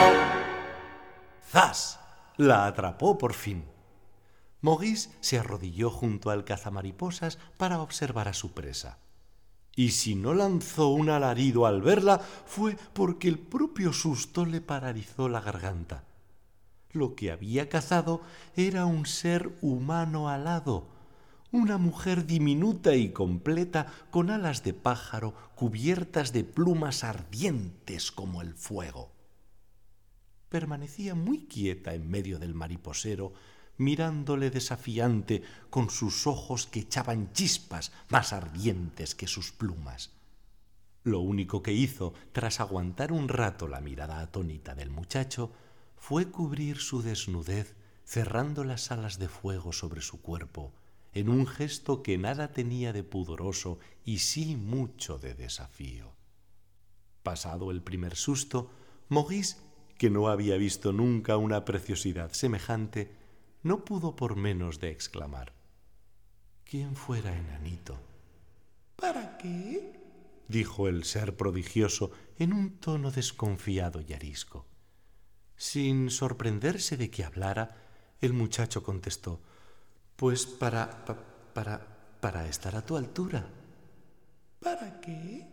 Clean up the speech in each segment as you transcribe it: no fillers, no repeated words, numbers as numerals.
¡Zas! La atrapó por fin. Maurice se arrodilló junto al cazamariposas para observar a su presa. Y si no lanzó un alarido al verla, fue porque el propio susto le paralizó la garganta. Lo que había cazado era un ser humano alado, una mujer diminuta y completa con alas de pájaro cubiertas de plumas ardientes como el fuego. Permanecía muy quieta en medio del mariposero, mirándole desafiante con sus ojos que echaban chispas más ardientes que sus plumas. Lo único que hizo, tras aguantar un rato la mirada atónita del muchacho, fue cubrir su desnudez, cerrando las alas de fuego sobre su cuerpo, en un gesto que nada tenía de pudoroso y sí mucho de desafío. Pasado el primer susto, Maurice, que no había visto nunca una preciosidad semejante, no pudo por menos de exclamar: «¿Quién fuera enanito?» ¿Para qué?, dijo el ser prodigioso en un tono desconfiado y arisco. Sin sorprenderse de que hablara, el muchacho contestó: «Pues para estar a tu altura». ¿Para qué?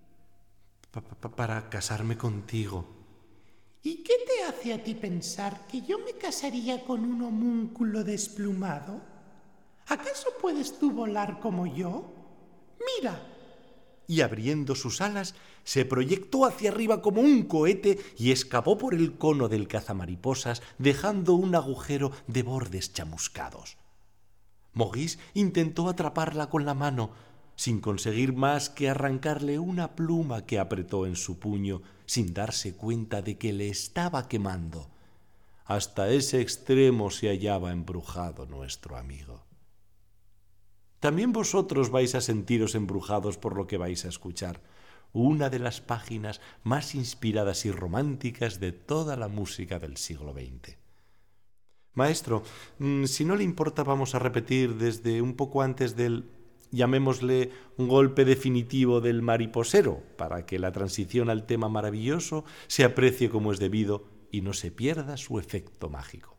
Para casarme contigo». ¿Y qué te hace a ti pensar que yo me casaría con un homúnculo desplumado? ¿Acaso puedes tú volar como yo? ¡Mira! Y abriendo sus alas, se proyectó hacia arriba como un cohete y escapó por el cono del cazamariposas, dejando un agujero de bordes chamuscados. Maurice intentó atraparla con la mano, sin conseguir más que arrancarle una pluma que apretó en su puño, sin darse cuenta de que le estaba quemando. Hasta ese extremo se hallaba embrujado nuestro amigo. También vosotros vais a sentiros embrujados por lo que vais a escuchar, una de las páginas más inspiradas y románticas de toda la música del siglo XX. Maestro, si no le importa, vamos a repetir desde un poco antes del, llamémosle, un golpe definitivo del mariposero, para que la transición al tema maravilloso se aprecie como es debido y no se pierda su efecto mágico.